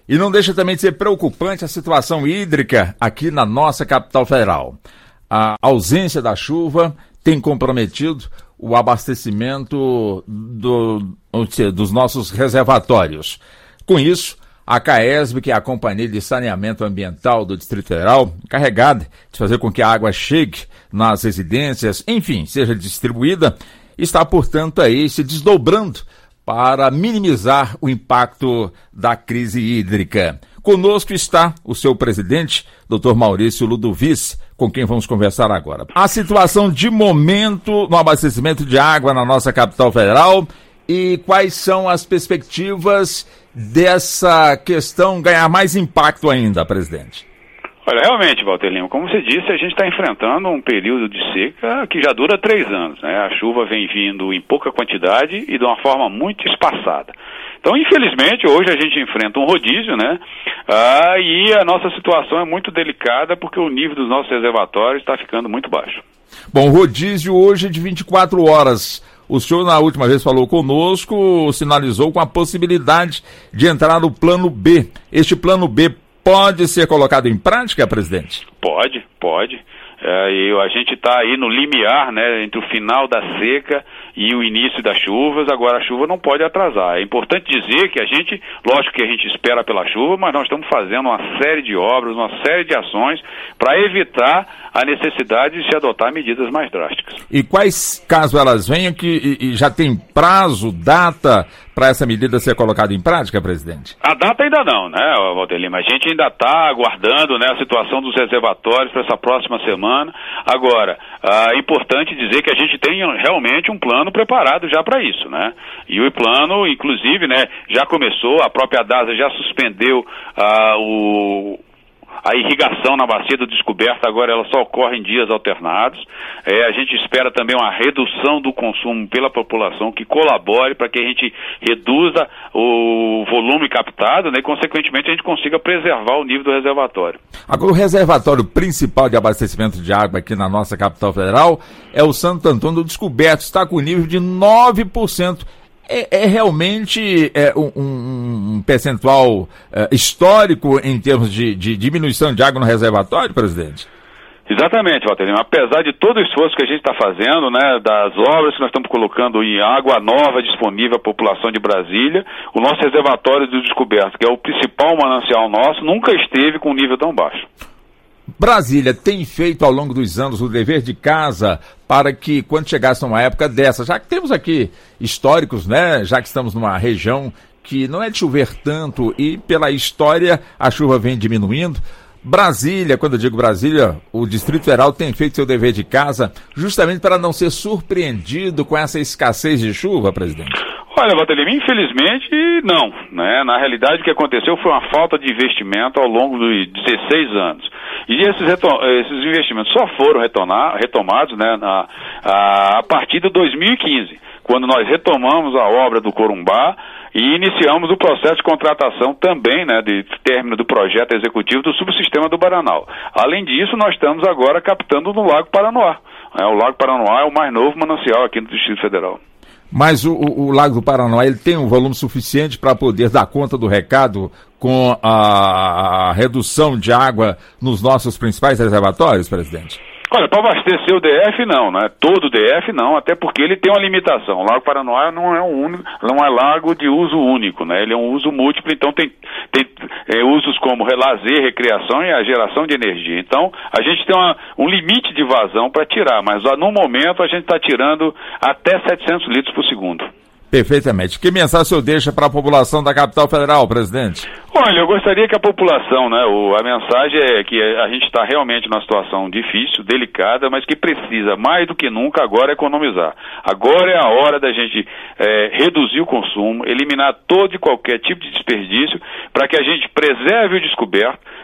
E não deixa também de ser preocupante a situação hídrica aqui na nossa capital federal. A ausência da chuva tem comprometido o abastecimento dos nossos reservatórios. Com isso, a CAESB, que é a Companhia de Saneamento Ambiental do Distrito Federal, encarregada de fazer com que a água chegue nas residências, enfim, seja distribuída, está, portanto, aí se desdobrando para minimizar o impacto da crise hídrica. Conosco está o seu presidente, Dr. Maurício Ludovici, com quem vamos conversar agora. A situação de momento no abastecimento de água na nossa capital federal e quais são as perspectivas dessa questão ganhar mais impacto ainda, presidente? Olha, realmente, Walter Lima, como você disse, a gente está enfrentando um período de seca que já dura 3 anos, né? A chuva vem vindo em pouca quantidade e de uma forma muito espaçada. Então, infelizmente, hoje a gente enfrenta um rodízio, né? E a nossa situação é muito delicada porque o nível dos nossos reservatórios está ficando muito baixo. Bom, o rodízio hoje é de 24 horas. O senhor, na última vez, falou conosco, sinalizou com a possibilidade de entrar no plano B. Este plano B pode ser colocado em prática, presidente? Pode. E a gente está aí no limiar, né, entre o final da seca e o início das chuvas. Agora a chuva não pode atrasar. É importante dizer que lógico que a gente espera pela chuva, mas nós estamos fazendo uma série de obras, uma série de ações para evitar a necessidade de se adotar medidas mais drásticas. E quais, caso elas venham, que já tem prazo, data para essa medida ser colocada em prática, presidente? A data ainda não, né, Walter Lima? A gente ainda está aguardando, né, a situação dos reservatórios para essa próxima semana. Agora, é importante dizer que a gente tem realmente um plano preparado já para isso, né? E o plano, inclusive, né, já começou, a própria DASA já suspendeu a irrigação na bacia do Descoberto, agora ela só ocorre em dias alternados. A gente espera também uma redução do consumo pela população que colabore para que a gente reduza o volume captado, né, e consequentemente a gente consiga preservar o nível do reservatório. Agora, o reservatório principal de abastecimento de água aqui na nossa capital federal é o Santo Antônio do Descoberto, está com nível de 9%. É realmente um percentual histórico em termos de diminuição de água no reservatório, presidente? Exatamente, Walter Lima. Apesar de todo o esforço que a gente está fazendo, né, das obras que nós estamos colocando em água nova disponível à população de Brasília, o nosso reservatório do Descoberto, que é o principal manancial nosso, nunca esteve com um nível tão baixo. Brasília tem feito ao longo dos anos o dever de casa para que, quando chegasse uma época dessa, já que temos aqui históricos, né, já que estamos numa região que não é de chover tanto e pela história a chuva vem diminuindo, Brasília, quando eu digo Brasília, o Distrito Federal tem feito seu dever de casa justamente para não ser surpreendido com essa escassez de chuva, presidente? Olha, Walter Lima, infelizmente não, né? Na realidade o que aconteceu foi uma falta de investimento ao longo de 16 anos. E esses investimentos só foram retomados, né, a partir de 2015, quando nós retomamos a obra do Corumbá e iniciamos o processo de contratação também, né, de término do projeto executivo do subsistema do Baranal. Além disso, nós estamos agora captando no Lago Paranoá. O Lago Paranoá é o mais novo manancial aqui no Distrito Federal. Mas o Lago do Paranoá, ele tem um volume suficiente para poder dar conta do recado com a redução de água nos nossos principais reservatórios, presidente? Olha, para abastecer o DF não, né? Todo o DF não, até porque ele tem uma limitação. O Lago Paranoá não é lago de uso único, né? Ele é um uso múltiplo, então tem usos como lazer, recreação e a geração de energia. Então, a gente tem um limite de vazão para tirar, mas no momento a gente está tirando até 700 litros por segundo. Perfeitamente. Que mensagem o senhor deixa para a população da capital federal, presidente? Olha, eu gostaria que a população, né, a mensagem é que a gente está realmente numa situação difícil, delicada, mas que precisa, mais do que nunca, agora economizar. Agora é a hora da gente reduzir o consumo, eliminar todo e qualquer tipo de desperdício, para que a gente preserve o Descoberto,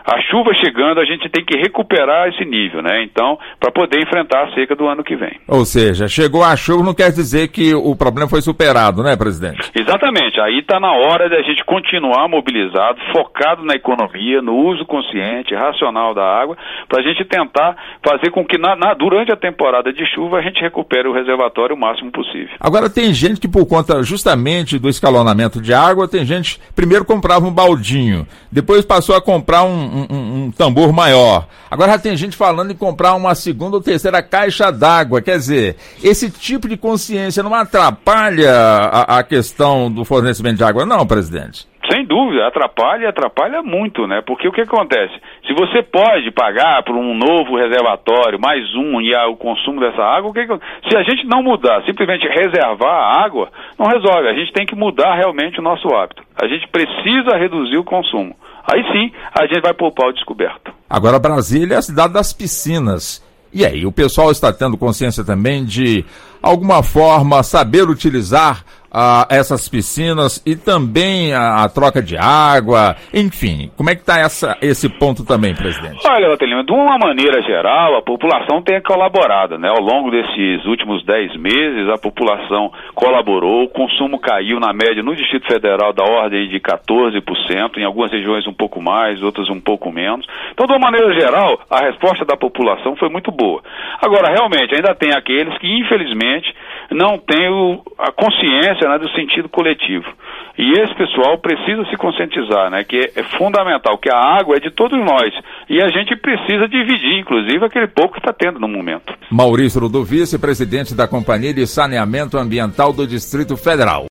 A chuva chegando, a gente tem que recuperar esse nível, né? Então, para poder enfrentar a seca do ano que vem. Ou seja, chegou a chuva não quer dizer que o problema foi superado, né, presidente? Exatamente. Aí está na hora de a gente continuar mobilizado, focado na economia, no uso consciente, racional da água, para a gente tentar fazer com que durante a temporada de chuva a gente recupere o reservatório o máximo possível. Agora tem gente que por conta justamente do escalonamento de água, tem gente primeiro comprava um baldinho, depois passou a comprar um tambor maior. Agora já tem gente falando em comprar uma segunda ou terceira caixa d'água. Quer dizer, esse tipo de consciência não atrapalha a questão do fornecimento de água, não, presidente? Sem dúvida, atrapalha muito, né? Porque o que acontece? Se você pode pagar por um novo reservatório, mais um, e o consumo dessa água, se a gente não mudar, simplesmente reservar a água, não resolve. A gente tem que mudar realmente o nosso hábito. A gente precisa reduzir o consumo. Aí sim, a gente vai poupar o descoberto. Agora, Brasília é a cidade das piscinas. E aí, o pessoal está tendo consciência também de, alguma forma, saber utilizar essas piscinas e também a troca de água, enfim, como é que está esse ponto também, presidente? Olha, Lima, de uma maneira geral, a população tem colaborado, né? Ao longo desses últimos 10 meses, a população colaborou, o consumo caiu na média no Distrito Federal da ordem de 14%, em algumas regiões um pouco mais, outras um pouco menos. Então, de uma maneira geral, a resposta da população foi muito boa. Agora, realmente, ainda tem aqueles que, infelizmente, não têm a consciência, né, do sentido coletivo. E esse pessoal precisa se conscientizar, né, que é fundamental, que a água é de todos nós. E a gente precisa dividir, inclusive, aquele pouco que está tendo no momento. Maurício Ludovici, presidente da Companhia de Saneamento Ambiental do Distrito Federal.